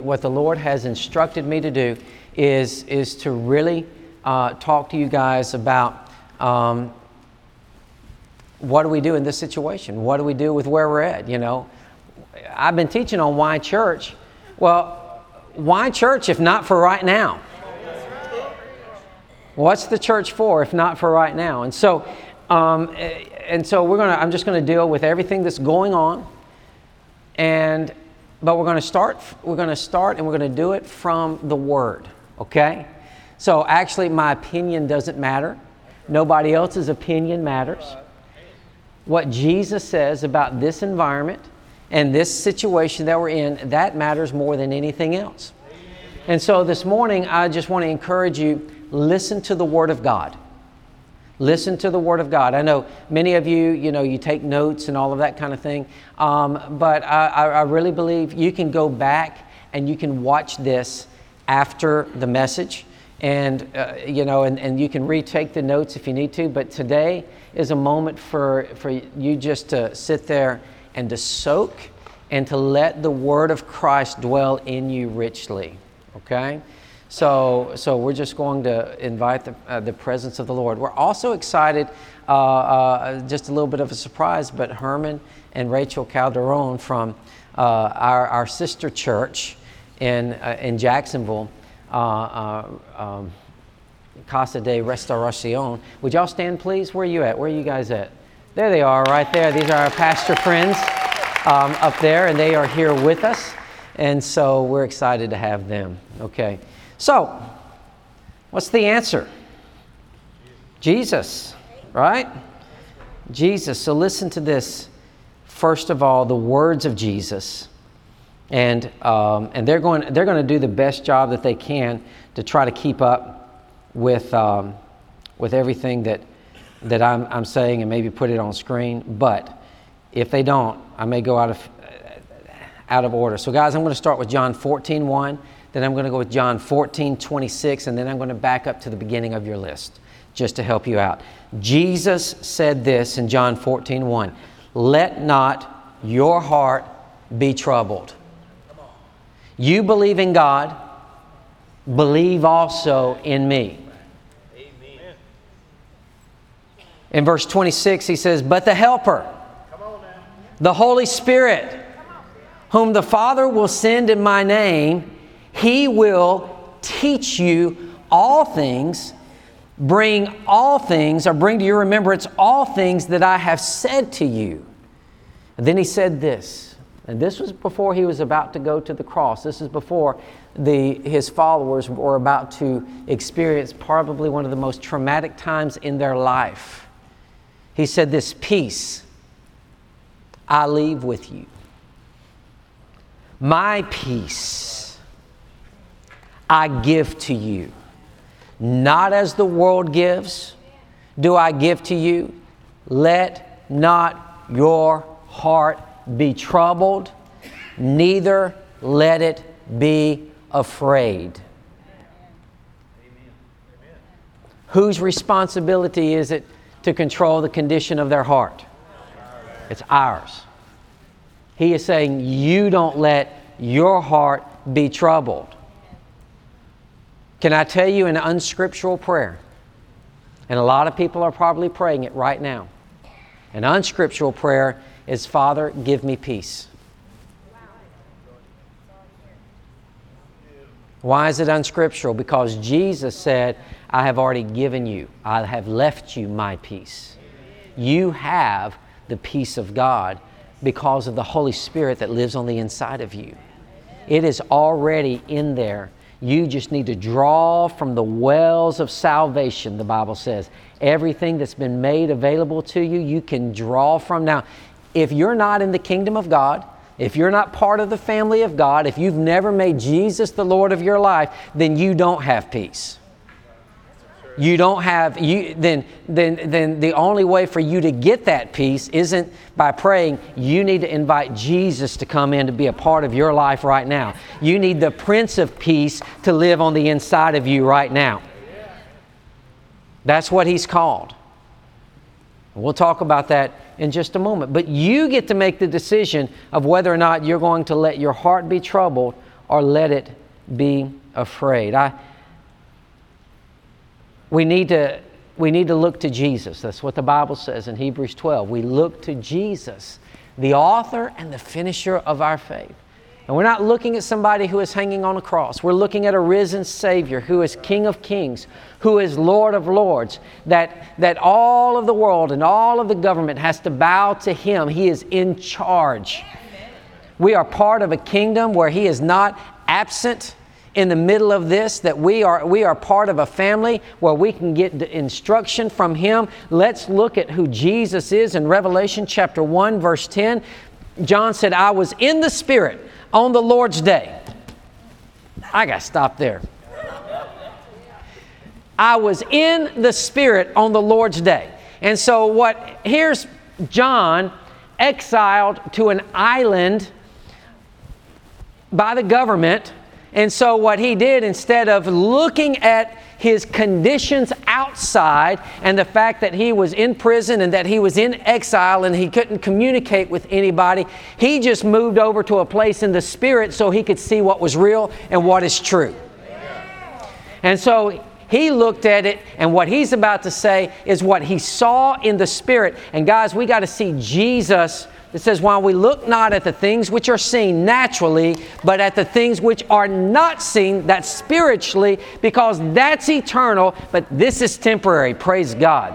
What the Lord has instructed me to do is to really talk to you guys about what do we do in this situation? What do we do with where we're at? You know, I've been teaching on why church. Well, why church if not for right now? What's the church for if not for right now? And so I'm just going to deal with everything that's going on, but we're going to start and we're going to do it from the Word, okay? So actually my opinion doesn't matter. Nobody else's opinion matters. What Jesus says about this environment and this situation that we're in, that matters more than anything else. And so this morning, I just want to encourage you, listen to the Word of God. Listen to the Word of God. I know many of you, you take notes and all of that kind of thing. But I really believe you can go back and you can watch this after the message. And you can retake the notes if you need to. But today is a moment for you just to sit there and to soak and to let the Word of Christ dwell in you richly. Okay? So we're just going to invite the presence of the Lord. We're also excited, just a little bit of a surprise, but Herman and Rachel Calderon from our sister church in Jacksonville, Casa de Restauración. Would y'all stand, please? Where are you at? Where are you guys at? There they are, right there. These are our pastor friends up there, and they are here with us. And so we're excited to have them. Okay. So, what's the answer? Jesus, right? Jesus. So listen to this. First of all, the words of Jesus, and they're going to do the best job that they can to try to keep up with everything that I'm saying and maybe put it on screen. But if they don't, I may go out of order. So guys, I'm going to start with John 14:1. Then I'm going to go with John 14:26, and then I'm going to back up to the beginning of your list just to help you out. Jesus said this in John 14:1, "Let not your heart be troubled. You believe in God, believe also in me." Amen. In verse 26, he says, "But the Helper, the Holy Spirit, whom the Father will send in my name, He will teach you all things, bring to your remembrance all things that I have said to you." And then he said this, and this was before he was about to go to the cross. This is before his followers were about to experience probably one of the most traumatic times in their life. He said this, "Peace I leave with you. My peace I give to you. Not as the world gives, do I give to you. Let not your heart be troubled, neither let it be afraid." Amen. Whose responsibility is it to control the condition of their heart? It's ours. He is saying, you don't let your heart be troubled. Can I tell you an unscriptural prayer? And a lot of people are probably praying it right now. An unscriptural prayer is, "Father, give me peace." Why is it unscriptural? Because Jesus said, "I have already given you, I have left you my peace." You have the peace of God because of the Holy Spirit that lives on the inside of you. It is already in there. You just need to draw from the wells of salvation, the Bible says. Everything that's been made available to you, you can draw from. Now, if you're not in the kingdom of God, if you're not part of the family of God, if you've never made Jesus the Lord of your life, then you don't have peace. You don't have, then the only way for you to get that peace isn't by praying. You need to invite Jesus to come in to be a part of your life right now. You need the Prince of Peace to live on the inside of you right now. That's what He's called. We'll talk about that in just a moment. But you get to make the decision of whether or not you're going to let your heart be troubled or let it be afraid. We need to look to Jesus. That's what the Bible says in Hebrews 12. We look to Jesus, the author and the finisher of our faith. And we're not looking at somebody who is hanging on a cross. We're looking at a risen Savior who is King of Kings, who is Lord of Lords, that all of the world and all of the government has to bow to Him. He is in charge. We are part of a kingdom where He is not absent in the middle of this, that we are part of a family where we can get the instruction from Him. Let's look at who Jesus is in Revelation chapter 1, verse 10. John said, I was in the Spirit on the Lord's day. I got to stop there. I was in the Spirit on the Lord's day. And so here's John exiled to an island by the government. And so what he did, instead of looking at his conditions outside and the fact that he was in prison and that he was in exile and he couldn't communicate with anybody, he just moved over to a place in the Spirit so he could see what was real and what is true. And so he looked at it, and what he's about to say is what he saw in the Spirit. And guys, we got to see Jesus. It says, while we look not at the things which are seen naturally, but at the things which are not seen, that's spiritually, because that's eternal, but this is temporary. Praise God.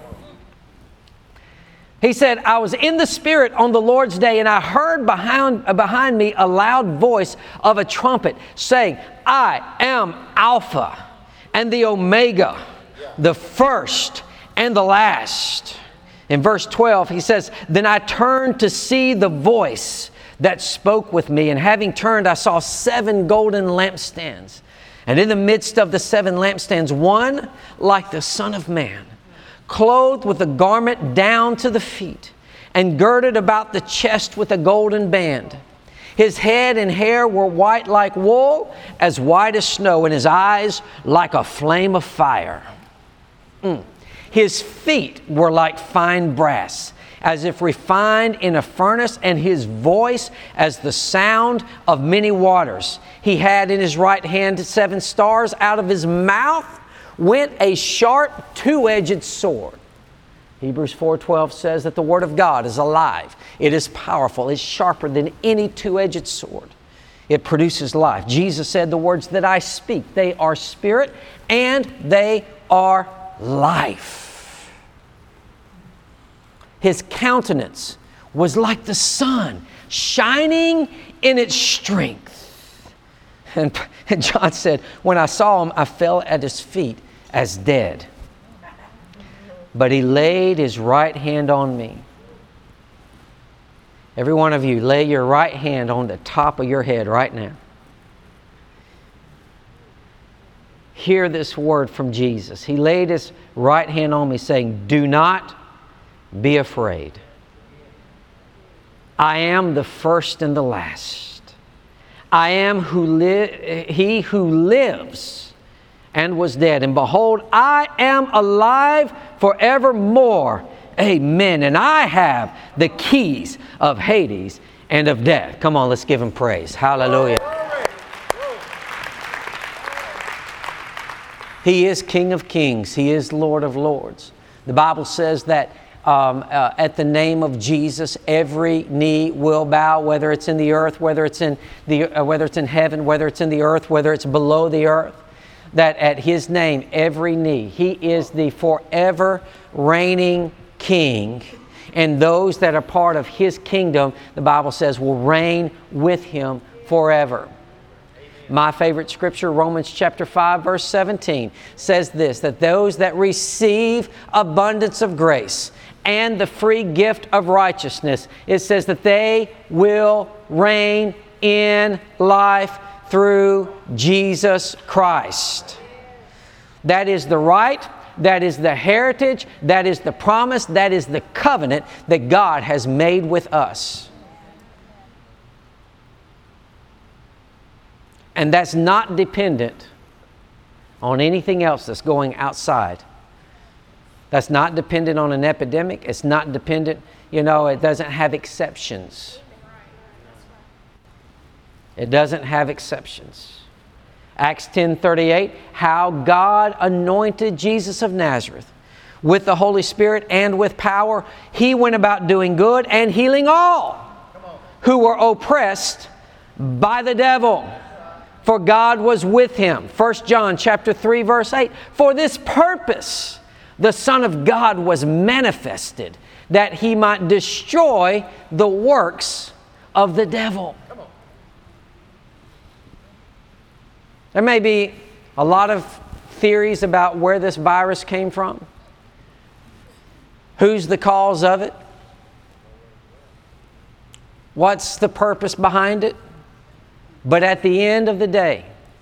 He said, I was in the Spirit on the Lord's day, and I heard behind me a loud voice of a trumpet saying, I am Alpha and the Omega, the first and the last. In verse 12, he says, then I turned to see the voice that spoke with me. And having turned, I saw 7 golden lampstands. And in the midst of the 7 lampstands, one like the Son of Man, clothed with a garment down to the feet, and girded about the chest with a golden band. His head and hair were white like wool, as white as snow, and his eyes like a flame of fire. His feet were like fine brass, as if refined in a furnace, and his voice as the sound of many waters. He had in his right hand 7 stars. Out of his mouth went a sharp 2-edged sword. Hebrews 4:12 says that the Word of God is alive. It is powerful. It's sharper than any 2-edged sword. It produces life. Jesus said, the words that I speak, they are spirit and they are life. His countenance was like the sun, shining in its strength. And John said, when I saw him, I fell at his feet as dead. But he laid his right hand on me. Every one of you, lay your right hand on the top of your head right now. Hear this word from Jesus. He laid his right hand on me, saying, do not be afraid. I am the first and the last. I am he who lives and was dead. And behold, I am alive forevermore. Amen. And I have the keys of Hades and of death. Come on, let's give Him praise. Hallelujah. He is King of Kings. He is Lord of Lords. The Bible says that at the name of Jesus, every knee will bow, whether it's in the earth, whether it's in heaven, whether it's in the earth, whether it's below the earth. That at His name, every knee. He is the forever reigning King. And those that are part of His kingdom, the Bible says, will reign with Him forever. My favorite scripture, Romans chapter 5, verse 17, says this, that those that receive abundance of grace and the free gift of righteousness, it says that they will reign in life through Jesus Christ. That is the right, that is the heritage, that is the promise, that is the covenant that God has made with us. And that's not dependent on anything else that's going outside. That's not dependent on an epidemic. It's not dependent, it doesn't have exceptions. It doesn't have exceptions. Acts 10:38, how God anointed Jesus of Nazareth with the Holy Spirit and with power. He went about doing good and healing all who were oppressed by the devil, for God was with him. 1 John chapter 3, verse 8, for this purpose the Son of God was manifested, that He might destroy the works of the devil. There may be a lot of theories about where this virus came from, who's the cause of it, what's the purpose behind it. But at the end of the day,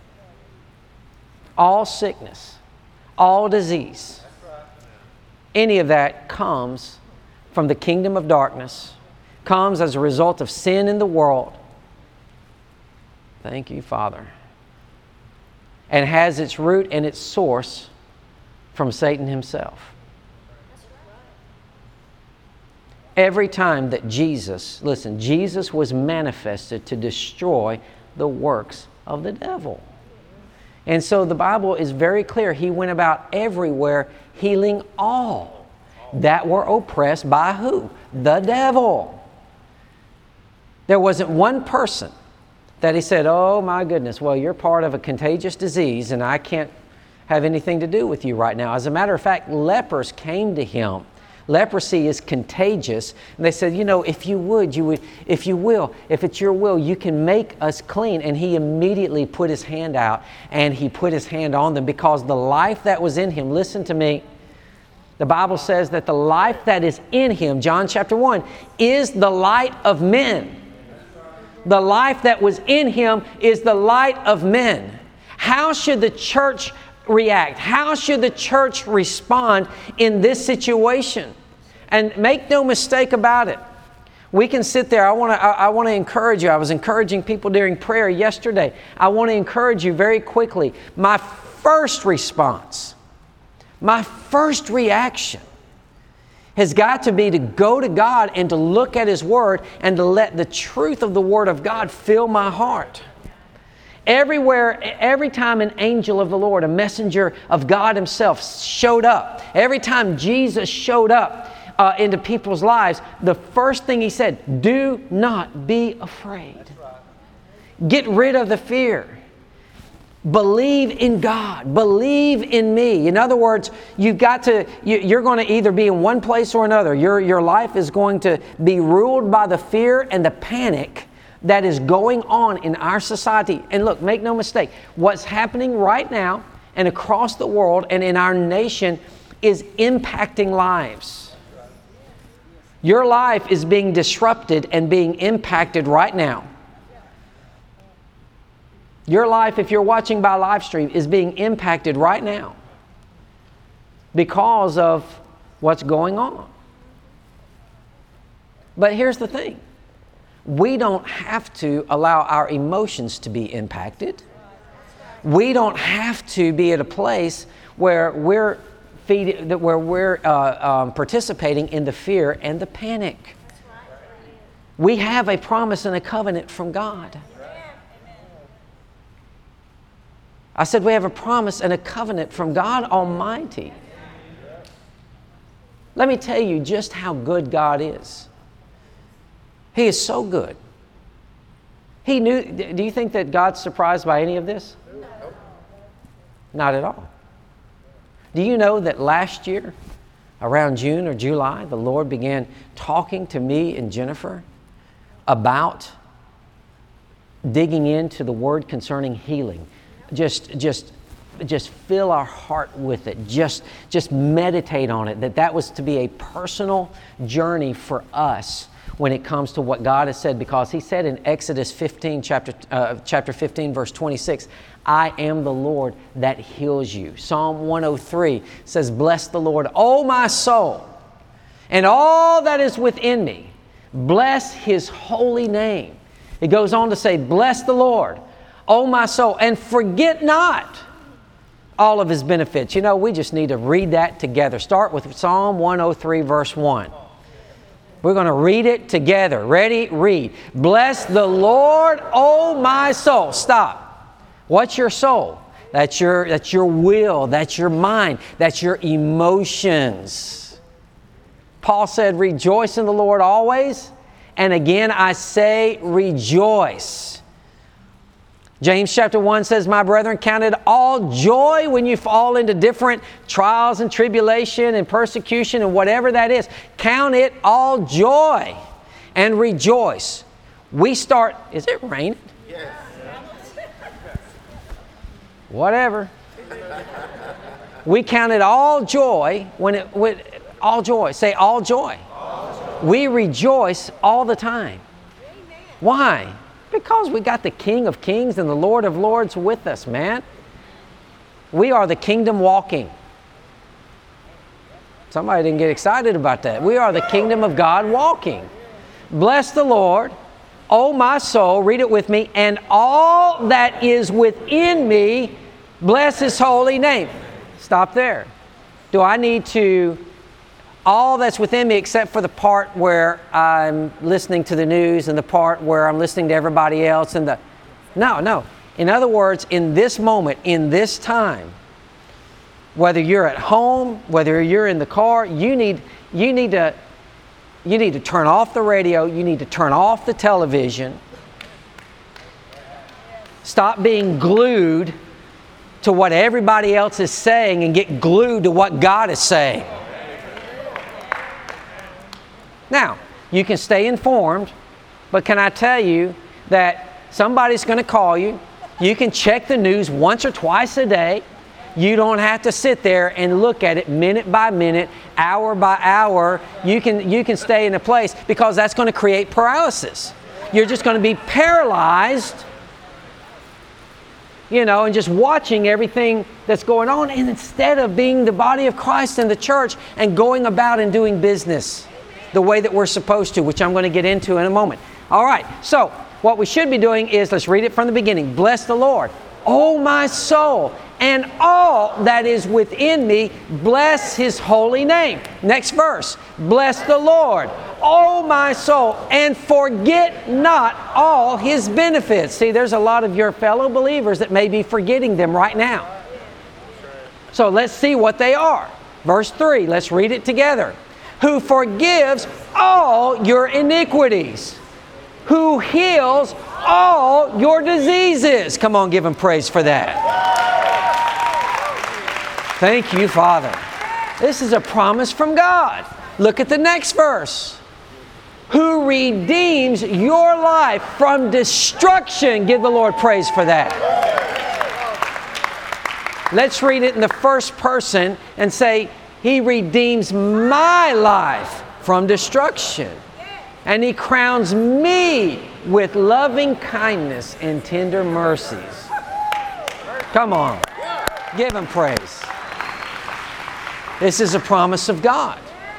all sickness, all disease, any of that comes from the kingdom of darkness, comes as a result of sin in the world. Thank you, Father. And has its root and its source from Satan himself. Every time that Jesus was manifested to destroy the works of the devil. And so the Bible is very clear. He went about everywhere healing all that were oppressed by who? The devil. There wasn't one person that He said, oh my goodness, well, you're part of a contagious disease and I can't have anything to do with you right now. As a matter of fact, lepers came to Him. Leprosy is contagious. And they said, you know, if it's your will, you can make us clean. And He immediately put His hand out and He put His hand on them, because the life that was in Him, listen to me, the Bible says that the life that is in Him, John chapter 1, is the light of men. The life that was in Him is the light of men. How should the church react? How should the church respond in this situation? And make no mistake about it. We can sit there. I want to encourage you. I was encouraging people during prayer yesterday. I want to encourage you very quickly. My first response, my first reaction has got to be to go to God and to look at His Word and to let the truth of the Word of God fill my heart. Everywhere, every time an angel of the Lord, a messenger of God Himself showed up, every time Jesus showed up into people's lives, the first thing He said, do not be afraid. Get rid of the fear. Believe in God. Believe in me. In other words, you're going to either be in one place or another. Your life is going to be ruled by the fear and the panic that is going on in our society. And look, make no mistake, what's happening right now and across the world and in our nation is impacting lives. Your life is being disrupted and being impacted right now. Your life, if you're watching by live stream, is being impacted right now because of what's going on. But here's the thing. We don't have to allow our emotions to be impacted. We don't have to be at a place where we're participating in the fear and the panic. We have a promise and a covenant from God. I said we have a promise and a covenant from God Almighty. Let me tell you just how good God is. He is so good. He knew. Do you think that God's surprised by any of this? No. Not at all. Do you know that last year, around June or July, the Lord began talking to me and Jennifer about digging into the Word concerning healing? Just fill our heart with it. Just meditate on it. That was to be a personal journey for us when it comes to what God has said, because He said in Exodus 15, chapter 15, verse 26, I am the Lord that heals you. Psalm 103 says, bless the Lord, O my soul, and all that is within me. Bless His holy name. It goes on to say, bless the Lord, O my soul, and forget not all of His benefits. You know, we just need to read that together. Start with Psalm 103, verse 1. We're going to read it together. Ready? Read. Bless the Lord, oh my soul. Stop. What's your soul? That's your will. That's your mind. That's your emotions. Paul said, rejoice in the Lord always. And again, I say rejoice. James chapter 1 says, my brethren, count it all joy when you fall into different trials and tribulation and persecution and whatever that is. Count it all joy and rejoice. We start, is it raining? Yes. Whatever. We count it all joy all joy. Say all joy. All joy. We rejoice all the time. Amen. Why? Because we got the King of Kings and the Lord of Lords with us, man. We are the kingdom walking. Somebody didn't get excited about that. We are the kingdom of God walking. Bless the Lord, O my soul, read it with me, and all that is within me, bless His holy name. Stop there. Do I need to, all that's within me except for the part where I'm listening to the news and the part where I'm listening to everybody else and No. In other words, in this moment, in this time, whether you're at home, whether you're in the car, you need to turn off the radio, you need to turn off the television. Stop being glued to what everybody else is saying and get glued to what God is saying. Now, you can stay informed, but can I tell you that somebody's going to call you. You can check the news once or twice a day. You don't have to sit there and look at it minute by minute, hour by hour. You can stay in a place because that's going to create paralysis. You're just going to be paralyzed, and just watching everything that's going on, and instead of being the body of Christ in the church and going about and doing business the way that we're supposed to, which I'm going to get into in a moment. All right, so what we should be doing is, let's read it from the beginning. Bless the Lord, O my soul, and all that is within me, bless His holy name. Next verse. Bless the Lord, O my soul, and forget not all His benefits. See, there's a lot of your fellow believers that may be forgetting them right now. So let's see what they are. Verse 3, let's read it together. Who forgives all your iniquities, who heals all your diseases. Come on, give Him praise for that. Thank you, Father. This is a promise from God. Look at the next verse. Who redeems your life from destruction. Give the Lord praise for that. Let's read it in the first person and say, He redeems my life from destruction. And He crowns me with loving kindness and tender mercies. Come on. Give Him praise. This is a promise of God.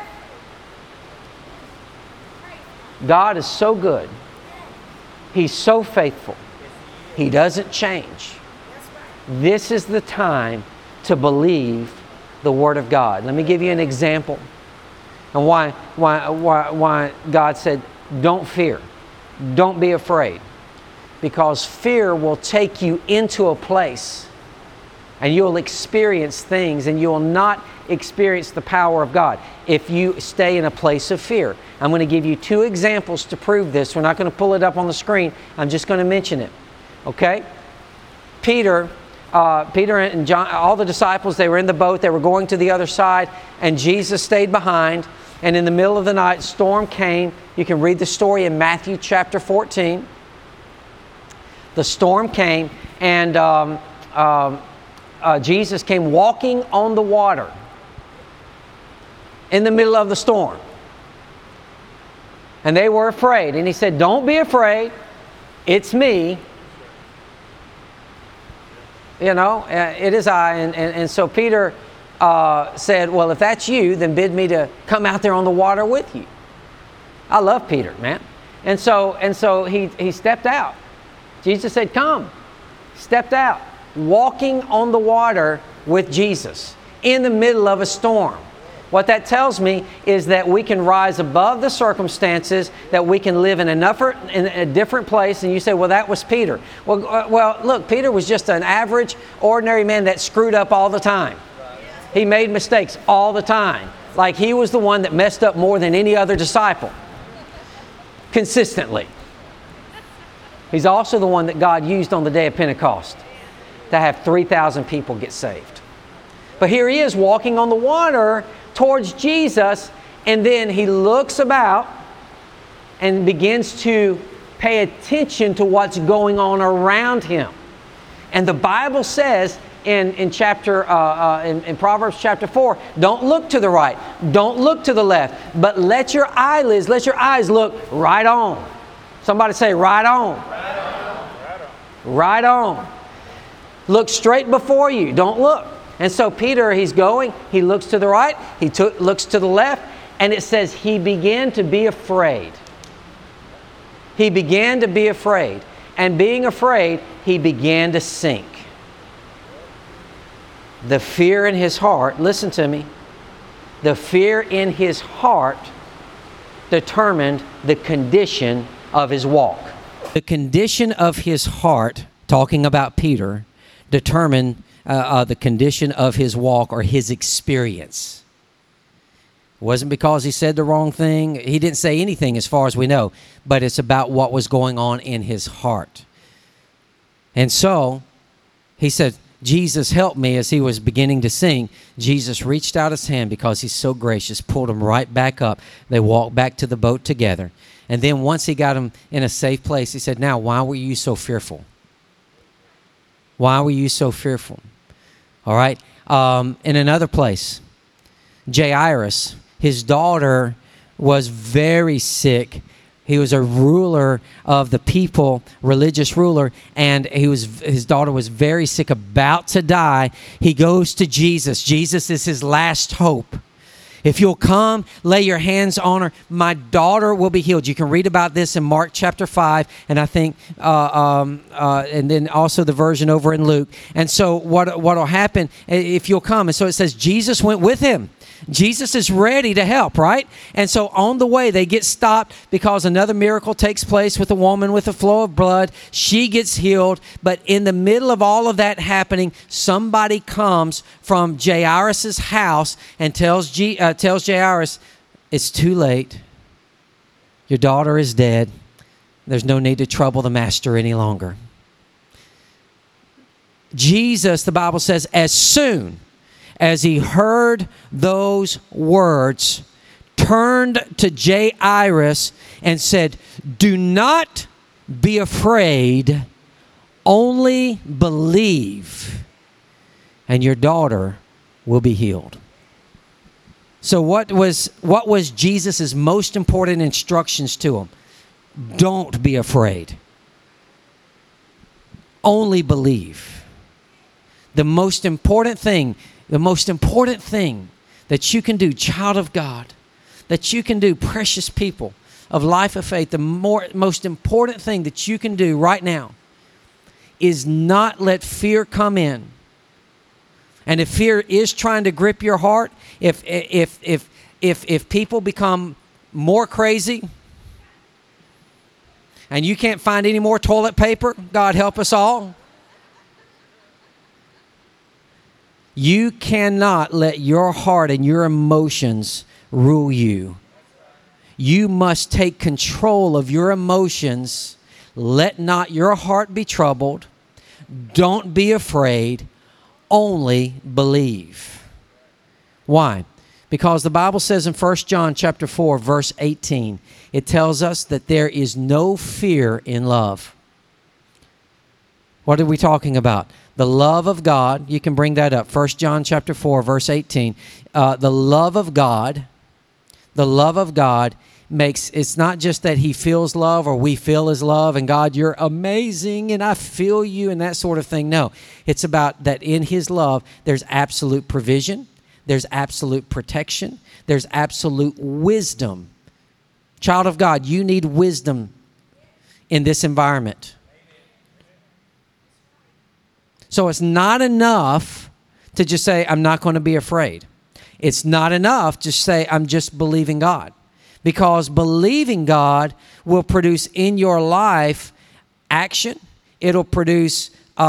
God is so good. He's so faithful. He doesn't change. This is the time to believe the Word of God. Let me give you an example and why God said, don't fear. Don't be afraid. Because fear will take you into a place and you'll experience things and you will not experience the power of God if you stay in a place of fear. I'm going to give you 2 examples to prove this. We're not going to pull it up on the screen. I'm just going to mention it. Okay? Peter and John, all the disciples, they were in the boat. They were going to the other side, and Jesus stayed behind. And in the middle of the night, storm came. You can read the story in Matthew chapter 14. The storm came, and Jesus came walking on the water in the middle of the storm. And they were afraid. And He said, don't be afraid. It's me. It is I. And so Peter said, well, if that's you, then bid me to come out there on the water with you. I love Peter, man. And so he stepped out. Jesus said, come. Stepped out, walking on the water with Jesus in the middle of a storm. What that tells me is that we can rise above the circumstances, that we can live in a different place. And you say, well, that was Peter. Well, look, Peter was just an average, ordinary man that screwed up all the time. He made mistakes all the time. Like he was the one that messed up more than any other disciple. Consistently. He's also the one that God used on the day of Pentecost to have 3,000 people get saved. But here he is walking on the water towards Jesus, and then he looks about and begins to pay attention to what's going on around him. And the Bible says in Proverbs chapter 4, don't look to the right, don't look to the left, but let your eyes look right on. Somebody say right on. Right on. Right on. Look straight before you. Don't look. And so Peter, he's going, he looks to the right, looks to the left, and it says he began to be afraid. He began to be afraid. And being afraid, he began to sink. The fear in his heart, listen to me, the fear in his heart determined the condition of his walk. The condition of his heart, talking about Peter, determined the condition of his walk or his experience. It wasn't because he said the wrong thing. He didn't say anything as far as we know, but it's about what was going on in his heart. And so he said, Jesus, help me. As he was beginning to sing, Jesus reached out his hand because he's so gracious, pulled him right back up. They walked back to the boat together. And then once he got him in a safe place, he said, now, why were you so fearful? Why were you so fearful? All right. In another place, Jairus, his daughter was very sick. He was a ruler of the people, religious ruler, and his daughter was very sick, about to die. He goes to Jesus. Jesus is his last hope. If you'll come, lay your hands on her, my daughter will be healed. You can read about this in Mark chapter 5, and I think, and then also the version over in Luke. And so what will happen if you'll come? And so it says Jesus went with him. Jesus is ready to help, right? And so on the way, they get stopped because another miracle takes place with a woman with a flow of blood. She gets healed. But in the middle of all of that happening, somebody comes from Jairus' house and tells Jairus, it's too late. Your daughter is dead. There's no need to trouble the master any longer. Jesus, the Bible says, as soon as he heard those words, turned to Jairus and said, do not be afraid, only believe, and your daughter will be healed. So what was Jesus' most important instructions to him? Don't be afraid. Only believe. The most important thing that you can do, child of God, that you can do, precious people of Life of Faith, the most important thing that you can do right now is not let fear come in. And if fear is trying to grip your heart, if people become more crazy and you can't find any more toilet paper, God help us all. You cannot let your heart and your emotions rule you. You must take control of your emotions. Let not your heart be troubled. Don't be afraid. Only believe. Why? Because the Bible says in 1 John chapter 4, verse 18, it tells us that there is no fear in love. What are we talking about? The love of God. You can bring that up. 1 John chapter 4, verse 18. The love of God makes, it's not just that he feels love or we feel his love and God, you're amazing and I feel you and that sort of thing. No, it's about that in his love, there's absolute provision. There's absolute protection. There's absolute wisdom. Child of God, you need wisdom in this environment. So it's not enough to just say, I'm not going to be afraid. It's not enough to say, I'm just believing God. Because believing God will produce in your life action. It'll produce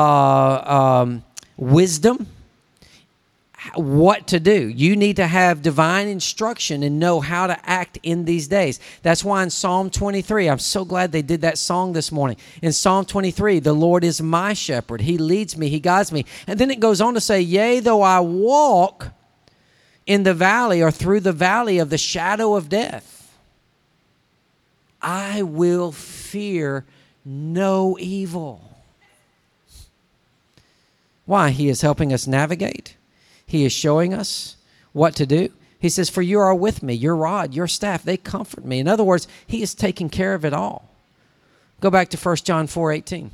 wisdom, what to do. You need to have divine instruction and know how to act in these days. That's why in Psalm 23, I'm so glad they did that song this morning. In Psalm 23, the Lord is my shepherd. He leads me, he guides me. And then it goes on to say, yea, though I walk in the valley or through the valley of the shadow of death, I will fear no evil. Why? He is helping us navigate. He is showing us what to do. He says, for you are with me, your rod, your staff, they comfort me. In other words, he is taking care of it all. Go back to 1 John 4:18.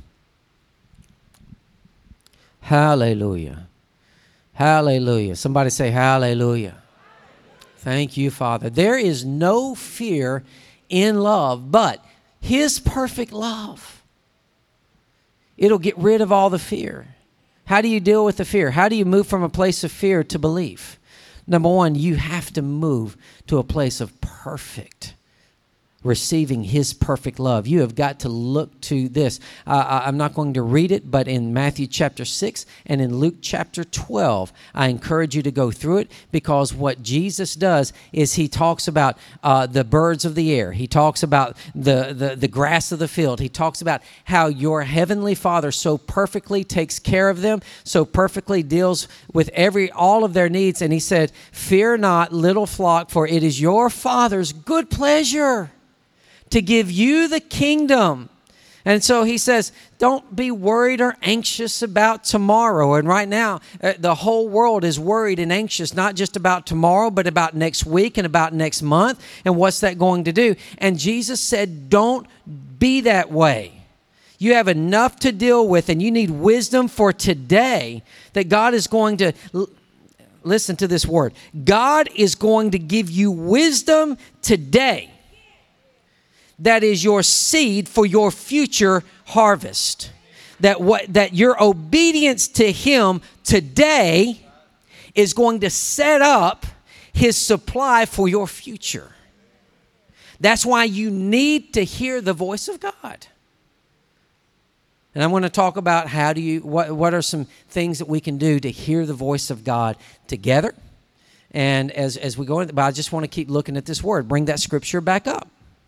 Hallelujah. Hallelujah. Somebody say hallelujah. Thank you, Father. There is no fear in love, but his perfect love. It'll get rid of all the fear. How do you deal with the fear? How do you move from a place of fear to belief? Number one, you have to move to a place of perfect receiving his perfect love. You have got to look to this. I'm not going to read it, but in Matthew chapter 6 and in Luke chapter 12, I encourage you to go through it, because what Jesus does is he talks about the birds of the air. He talks about the grass of the field. He talks about how your heavenly Father so perfectly takes care of them, so perfectly deals with all of their needs. And he said, fear not, little flock, for it is your Father's good pleasure to give you the kingdom. And so he says, don't be worried or anxious about tomorrow. And right now, the whole world is worried and anxious, not just about tomorrow, but about next week and about next month. And what's that going to do? And Jesus said, don't be that way. You have enough to deal with, and you need wisdom for today, that God is going to, listen to this word, God is going to give you wisdom today. That is your seed for your future harvest. That your obedience to him today is going to set up his supply for your future. That's why you need to hear the voice of God. And I'm going to talk about what are some things that we can do to hear the voice of God together. And as we go in, but I just want to keep looking at this word. Bring that scripture back up.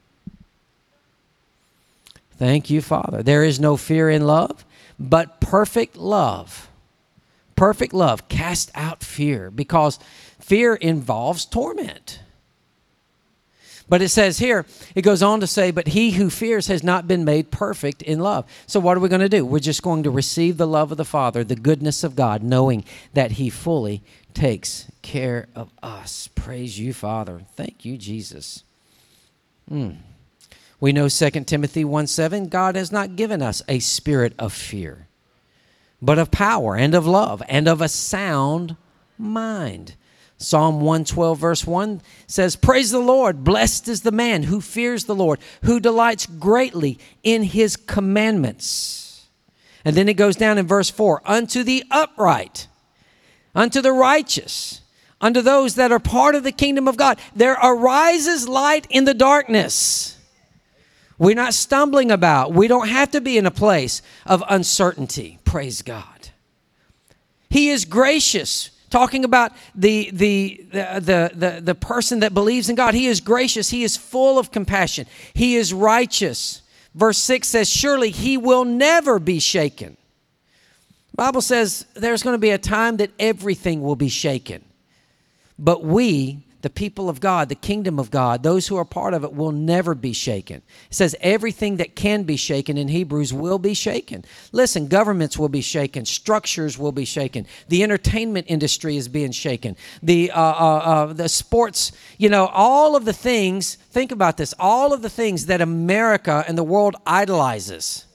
Thank you, Father. There is no fear in love, but perfect love cast out fear, because fear involves torment. But it says here, it goes on to say, but he who fears has not been made perfect in love. So what are we going to do? We're just going to receive the love of the Father, the goodness of God, knowing that he fully takes care of us. Praise you, Father. Thank you, Jesus. We know 2 Timothy 1:7, God has not given us a spirit of fear, but of power and of love and of a sound mind. Psalm 112 verse 1 says, praise the Lord, blessed is the man who fears the Lord, who delights greatly in his commandments. And then it goes down in verse 4, unto the upright, unto the righteous, unto those that are part of the kingdom of God, there arises light in the darkness. We're not stumbling about. We don't have to be in a place of uncertainty. Praise God. He is gracious. Talking about the person that believes in God. He is gracious. He is full of compassion. He is righteous. Verse 6 says, surely he will never be shaken. The Bible says there's going to be a time that everything will be shaken. But we, the people of God, the kingdom of God, those who are part of it will never be shaken. It says everything that can be shaken in Hebrews will be shaken. Listen, governments will be shaken. Structures will be shaken. The entertainment industry is being shaken. The sports, all of the things, think about this, all of the things that America and the world idolizes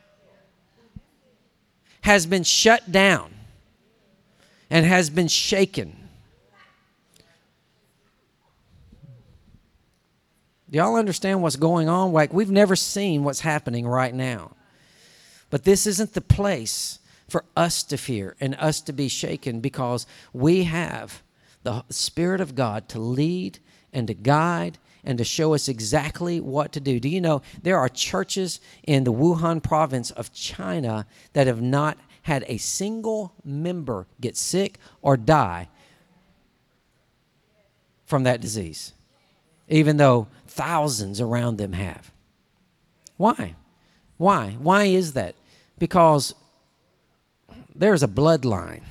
has been shut down and has been shaken. Do y'all understand what's going on? Like, we've never seen what's happening right now. But this isn't the place for us to fear and us to be shaken, because we have the Spirit of God to lead and to guide and to show us exactly what to do. Do you know there are churches in the Wuhan province of China that have not had a single member get sick or die from that disease, even though thousands around them have? Why? Why? Why is that? Because there's a bloodline.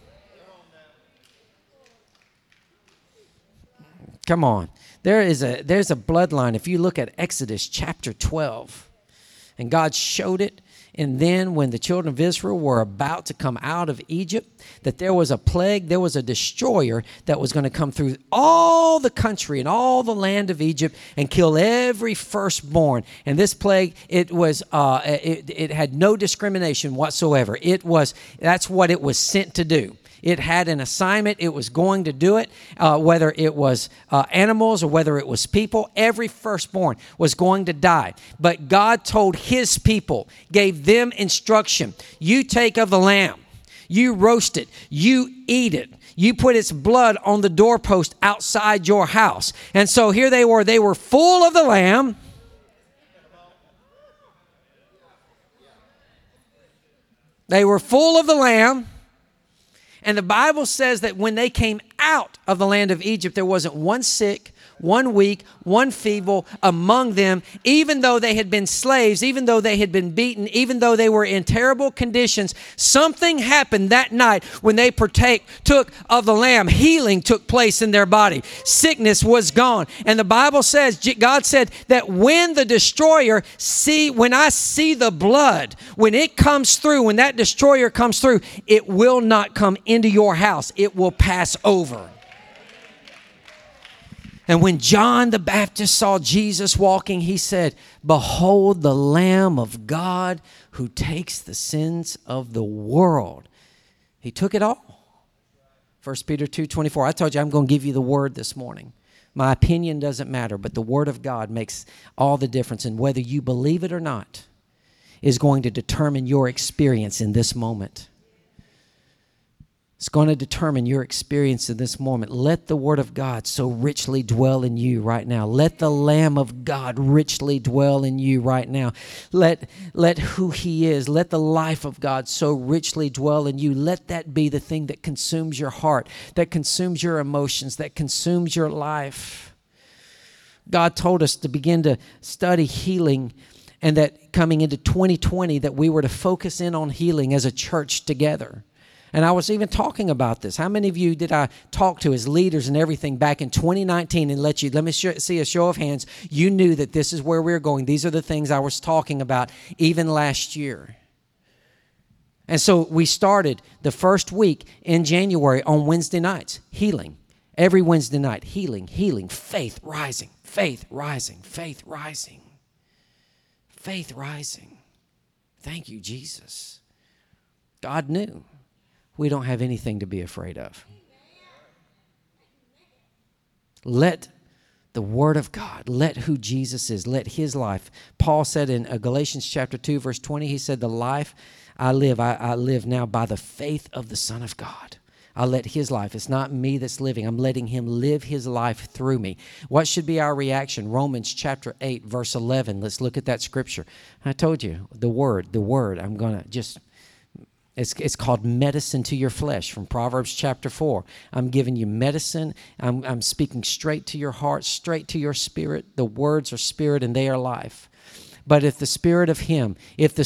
Come on. There's a bloodline. If you look at Exodus chapter 12, and God showed it, and then when the children of Israel were about to come out of Egypt, that there was a plague, there was a destroyer that was going to come through all the country and all the land of Egypt and kill every firstborn. And this plague, it had no discrimination whatsoever. That's what it was sent to do. It had an assignment. It was going to do it, whether it was animals or whether it was people. Every firstborn was going to die. But God told his people, gave them instruction. You take of the lamb. You roast it. You eat it. You put its blood on the doorpost outside your house. And so here they were. They were full of the lamb. They were full of the lamb. And the Bible says that when they came out of the land of Egypt, there wasn't one sick, one weak, one feeble among them, even though they had been slaves, even though they had been beaten, even though they were in terrible conditions. Something happened that night when they took of the lamb. Healing took place in their body. Sickness was gone. And the Bible says, God said that when the destroyer when I see the blood, when it comes through, when that destroyer comes through, it will not come into your house. It will pass over. And when John the Baptist saw Jesus walking, he said, "Behold the Lamb of God who takes the sins of the world." He took it all. 1 Peter 2:24. I told you I'm going to give you the word this morning. My opinion doesn't matter, but the word of God makes all the difference. And whether you believe it or not is going to determine your experience in this moment. It's going to determine your experience in this moment. Let the Word of God so richly dwell in you right now. Let the Lamb of God richly dwell in you right now. Let who He is, let the life of God so richly dwell in you. Let that be the thing that consumes your heart, that consumes your emotions, that consumes your life. God told us to begin to study healing, and that coming into 2020 that we were to focus in on healing as a church together. And I was even talking about this. How many of you did I talk to as leaders and everything back in 2019 and let me see a show of hands? You knew that this is where we're going. These are the things I was talking about even last year. And so we started the first week in January on Wednesday nights, healing. Every Wednesday night, healing, faith rising, faith rising, faith rising, faith rising. Thank you, Jesus. God knew. We don't have anything to be afraid of. Let the Word of God, let who Jesus is, let His life. Paul said in Galatians chapter 2, verse 20, he said, "The life I live now by the faith of the Son of God." I'll let His life. It's not me that's living. I'm letting Him live His life through me. What should be our reaction? Romans chapter 8, verse 11. Let's look at that scripture. I told you, the Word. I'm going to just... It's called medicine to your flesh from Proverbs chapter 4. I'm giving you medicine. I'm speaking straight to your heart, straight to your spirit. The words are spirit and they are life. But if the Spirit of Him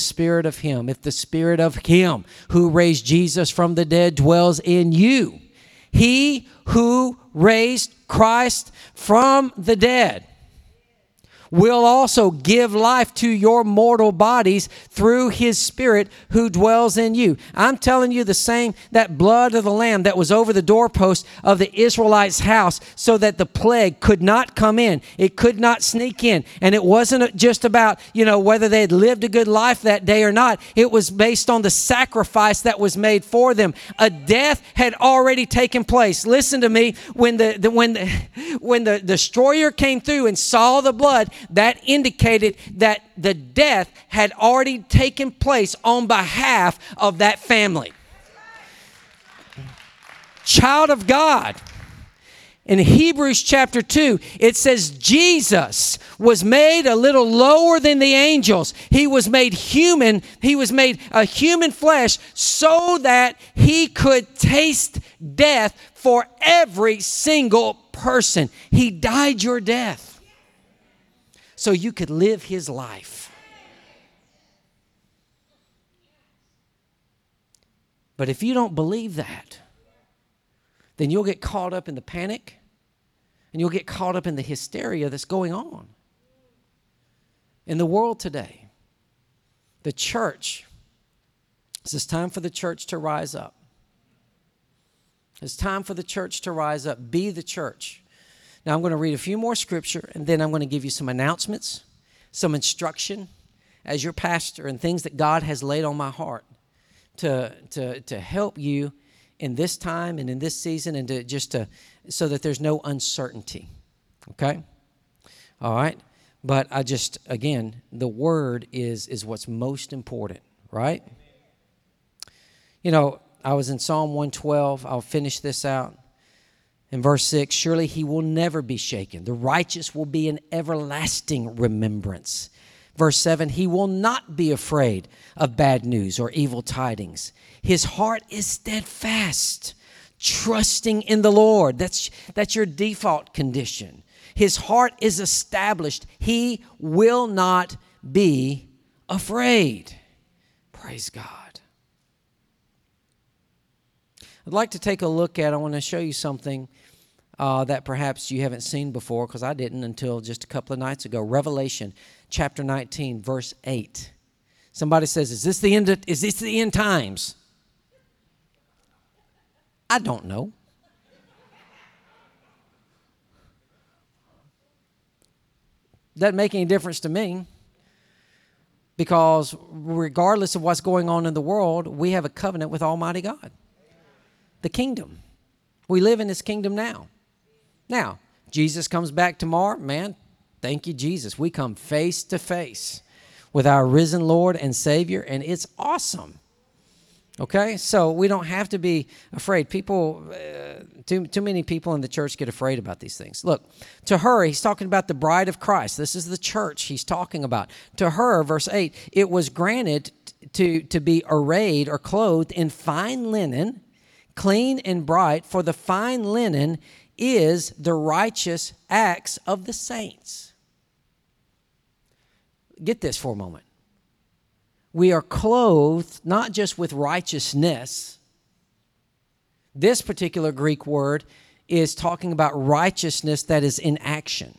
who raised Jesus from the dead dwells in you, He who raised Christ from the dead will also give life to your mortal bodies through His Spirit who dwells in you. I'm telling you the same, that blood of the Lamb that was over the doorpost of the Israelites' house so that the plague could not come in. It could not sneak in. And it wasn't just about, whether they had lived a good life that day or not. It was based on the sacrifice that was made for them. A death had already taken place. Listen to me. When the destroyer came through and saw the blood, that indicated that the death had already taken place on behalf of that family. Child of God, In Hebrews chapter 2, it says Jesus was made a little lower than the angels. He was made human. He was made a human flesh so that he could taste death for every single person. He died your death so you could live his life. But if you don't believe that, then you'll get caught up in the panic. And you'll get caught up in the hysteria that's going on in the world today. The church, it's time for the church to rise up. It's time for the church to rise up. Be the church. Now I'm going to read a few more scripture, and then I'm going to give you some announcements, some instruction as your pastor, and things that God has laid on my heart to help you in this time and in this season, and so that there's no uncertainty. Okay? All right? But again, the word is what's most important, right? You know, I was in Psalm 112. I'll finish this out. In verse 6, surely he will never be shaken. The righteous will be in everlasting remembrance. Verse 7, he will not be afraid of bad news or evil tidings. His heart is steadfast, trusting in the Lord. That's your default condition. His heart is established. He will not be afraid. Praise God. I'd like to take a look at, I want to show you something that perhaps you haven't seen before, because I didn't until just a couple of nights ago. Revelation chapter 19, verse 8. Somebody says, is this the end times? I don't know. Doesn't make any difference to me, because regardless of what's going on in the world, we have a covenant with Almighty God. The kingdom. We live in this kingdom now. Now, Jesus comes back tomorrow. Man, thank you, Jesus. We come face to face with our risen Lord and Savior, and it's awesome. Okay? So we don't have to be afraid. People, too many people in the church get afraid about these things. Look, to her, he's talking about the bride of Christ. This is the church he's talking about. To her, verse 8, it was granted to be arrayed or clothed in fine linen, clean and bright, for the fine linen is the righteous acts of the saints. Get this for a moment. We are clothed not just with righteousness. This particular Greek word is talking about righteousness that is in action.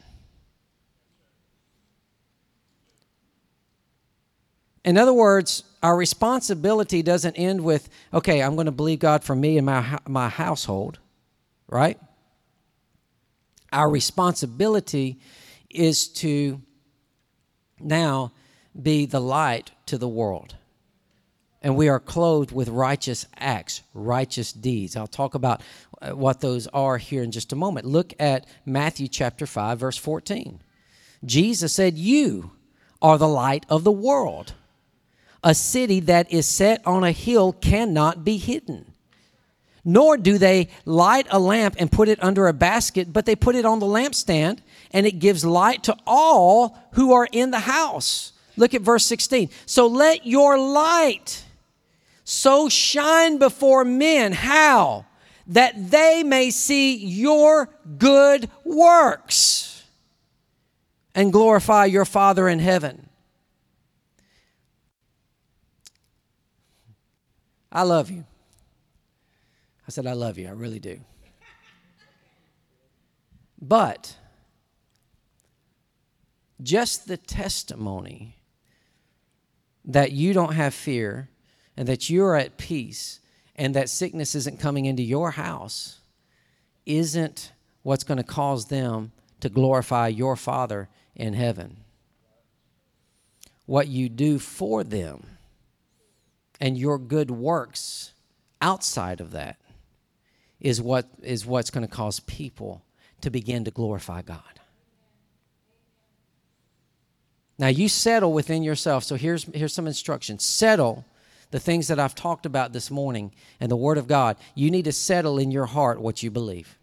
In other words, our responsibility doesn't end with, okay, I'm going to believe God for me and my household, right? Our responsibility is to now be the light to the world. And we are clothed with righteous acts, righteous deeds. I'll talk about what those are here in just a moment. Look at Matthew chapter 5, verse 14. Jesus said, you are the light of the world. A city that is set on a hill cannot be hidden. Nor do they light a lamp and put it under a basket, but they put it on the lampstand, and it gives light to all who are in the house. Look at verse 16. So let your light so shine before men. How? That they may see your good works and glorify your Father in heaven. I love you. I said, I love you. I really do. But just the testimony that you don't have fear and that you're at peace and that sickness isn't coming into your house isn't what's going to cause them to glorify your Father in heaven. What you do for them and your good works outside of that is what's going to cause people to begin to glorify God. Now you settle within yourself. So here's some instructions. Settle the things that I've talked about this morning and the Word of God. You need to settle in your heart what you believe.